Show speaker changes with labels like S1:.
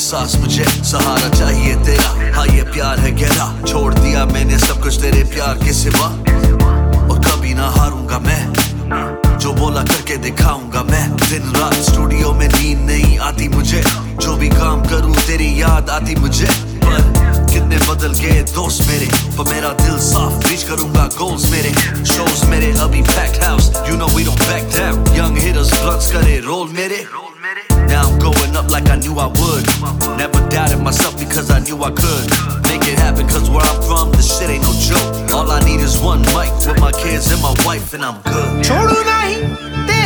S1: एहसास मुझे, सहारा चाहिए तेरा, हाँ ये प्यार है गहरा, छोड़ दिया मैंने सब कुछ तेरे प्यार के सिवा, और कभी ना हारूंगा मैं, जो बोला करके दिखाऊंगा मैं। दिन रात स्टूडियो में नींद नहीं आती मुझे, जो भी काम करूं तेरी याद आती मुझे, पर कितने बदल गए दोस्त मेरे, पर मेरा दिल साफ, रीच करूंगा गोल्स मेरे, शोज मेरे अभी packed house, you know we don't back down, young hitters blunts करे रोल मेरे, now I'm going up like I knew I would, never doubted myself because I knew I could, make it happen cause where I'm from this shit ain't no joke, all I need is one mic with my kids and my wife and I'm good.
S2: छोड़ू नहीं